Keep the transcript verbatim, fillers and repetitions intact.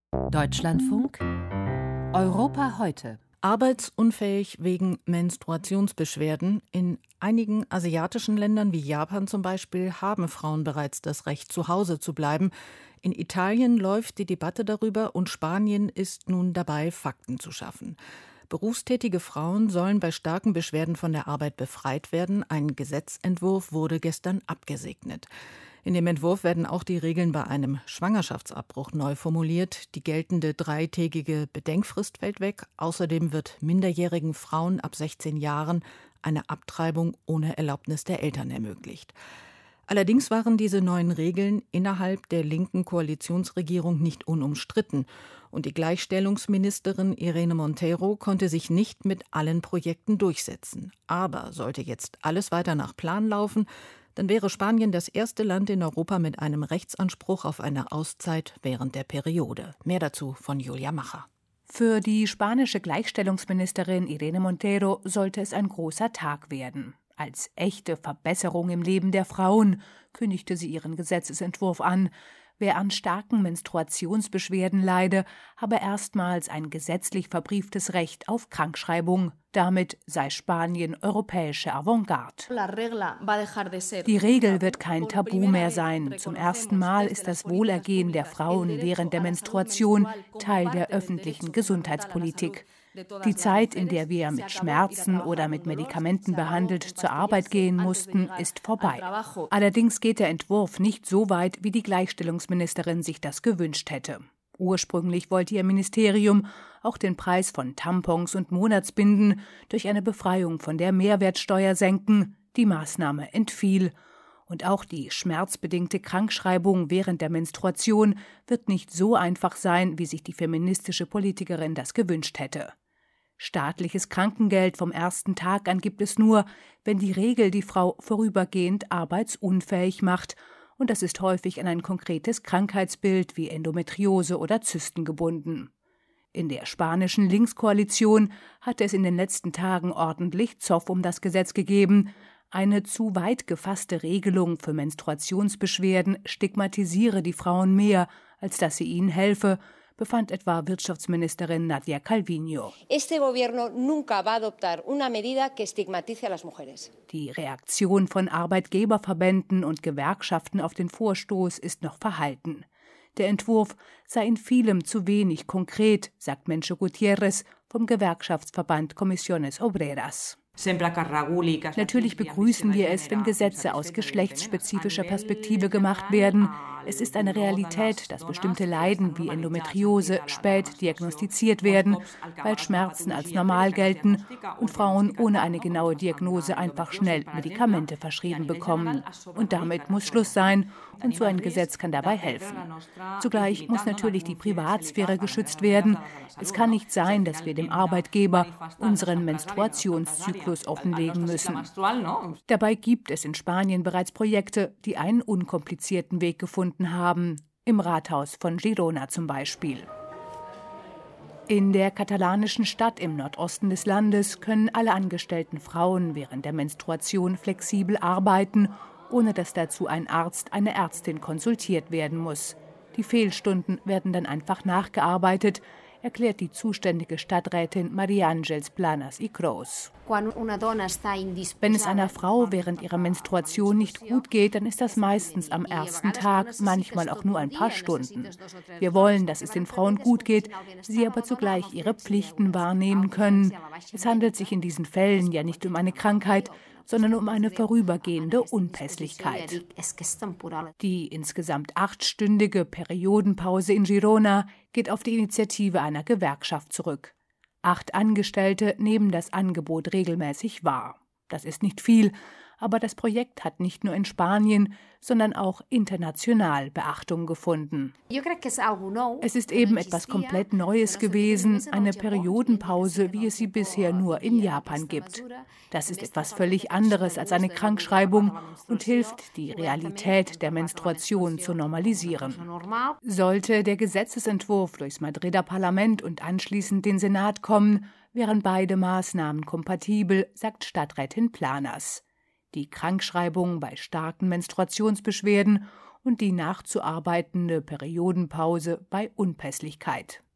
Deutschlandfunk Europa heute. Arbeitsunfähig wegen Menstruationsbeschwerden. In einigen asiatischen Ländern wie Japan zum Beispiel haben Frauen bereits das Recht, zu Hause zu bleiben. In Italien läuft die Debatte darüber und Spanien ist nun dabei, Fakten zu schaffen. Berufstätige Frauen sollen bei starken Beschwerden von der Arbeit befreit werden. Ein Gesetzentwurf wurde gestern abgesegnet. In dem Entwurf werden auch die Regeln bei einem Schwangerschaftsabbruch neu formuliert. Die geltende dreitägige Bedenkfrist fällt weg. Außerdem wird minderjährigen Frauen ab sechzehn Jahren eine Abtreibung ohne Erlaubnis der Eltern ermöglicht. Allerdings waren diese neuen Regeln innerhalb der linken Koalitionsregierung nicht unumstritten. Und die Gleichstellungsministerin Irene Montero konnte sich nicht mit allen Projekten durchsetzen. Aber sollte jetzt alles weiter nach Plan laufen, dann wäre Spanien das erste Land in Europa mit einem Rechtsanspruch auf eine Auszeit während der Periode. Mehr dazu von Julia Macher. Für die spanische Gleichstellungsministerin Irene Montero sollte es ein großer Tag werden. Als echte Verbesserung im Leben der Frauen kündigte sie ihren Gesetzesentwurf an. Wer an starken Menstruationsbeschwerden leide, habe erstmals ein gesetzlich verbrieftes Recht auf Krankschreibung. Damit sei Spanien europäische Avantgarde. Die Regel wird kein Tabu mehr sein. Zum ersten Mal ist das Wohlergehen der Frauen während der Menstruation Teil der öffentlichen Gesundheitspolitik. Die Zeit, in der wir mit Schmerzen oder mit Medikamenten behandelt zur Arbeit gehen mussten, ist vorbei. Allerdings geht der Entwurf nicht so weit, wie die Gleichstellungsministerin sich das gewünscht hätte. Ursprünglich wollte ihr Ministerium auch den Preis von Tampons und Monatsbinden durch eine Befreiung von der Mehrwertsteuer senken. Die Maßnahme entfiel. Und auch die schmerzbedingte Krankschreibung während der Menstruation wird nicht so einfach sein, wie sich die feministische Politikerin das gewünscht hätte. Staatliches Krankengeld vom ersten Tag an gibt es nur, wenn die Regel die Frau vorübergehend arbeitsunfähig macht. Und das ist häufig an ein konkretes Krankheitsbild wie Endometriose oder Zysten gebunden. In der spanischen Linkskoalition hatte es in den letzten Tagen ordentlich Zoff um das Gesetz gegeben. Eine zu weit gefasste Regelung für Menstruationsbeschwerden stigmatisiere die Frauen mehr, als dass sie ihnen helfe, befand etwa Wirtschaftsministerin Nadia Calviño. Die Reaktion von Arbeitgeberverbänden und Gewerkschaften auf den Vorstoß ist noch verhalten. Der Entwurf sei in vielem zu wenig konkret, sagt Mencho Gutiérrez vom Gewerkschaftsverband Comisiones Obreras. Natürlich begrüßen wir es, wenn Gesetze aus geschlechtsspezifischer Perspektive gemacht werden. Es ist eine Realität, dass bestimmte Leiden wie Endometriose spät diagnostiziert werden, weil Schmerzen als normal gelten und Frauen ohne eine genaue Diagnose einfach schnell Medikamente verschrieben bekommen. Und damit muss Schluss sein, und so ein Gesetz kann dabei helfen. Zugleich muss natürlich die Privatsphäre geschützt werden. Es kann nicht sein, dass wir dem Arbeitgeber unseren Menstruationszyklus offenlegen müssen. Dabei gibt es in Spanien bereits Projekte, die einen unkomplizierten Weg gefunden haben. Im Rathaus von Girona zum Beispiel. In der katalanischen Stadt im Nordosten des Landes können alle angestellten Frauen während der Menstruation flexibel arbeiten, ohne dass dazu ein Arzt, eine Ärztin konsultiert werden muss. Die Fehlstunden werden dann einfach nachgearbeitet, erklärt die zuständige Stadträtin María Ángeles Planas y Cruz. Wenn es einer Frau während ihrer Menstruation nicht gut geht, dann ist das meistens am ersten Tag, manchmal auch nur ein paar Stunden. Wir wollen, dass es den Frauen gut geht, sie aber zugleich ihre Pflichten wahrnehmen können. Es handelt sich in diesen Fällen ja nicht um eine Krankheit, sondern um eine vorübergehende Unpässlichkeit. Die insgesamt achtstündige Periodenpause in Girona geht auf die Initiative einer Gewerkschaft zurück. Acht Angestellte nehmen das Angebot regelmäßig wahr. Das ist nicht viel, aber das Projekt hat nicht nur in Spanien, sondern auch international Beachtung gefunden. Es ist eben etwas komplett Neues gewesen, eine Periodenpause, wie es sie bisher nur in Japan gibt. Das ist etwas völlig anderes als eine Krankschreibung und hilft, die Realität der Menstruation zu normalisieren. Sollte der Gesetzesentwurf durchs Madrider Parlament und anschließend den Senat kommen, wären beide Maßnahmen kompatibel, sagt Stadträtin Planas. Die Krankschreibung bei starken Menstruationsbeschwerden und die nachzuarbeitende Periodenpause bei Unpässlichkeit.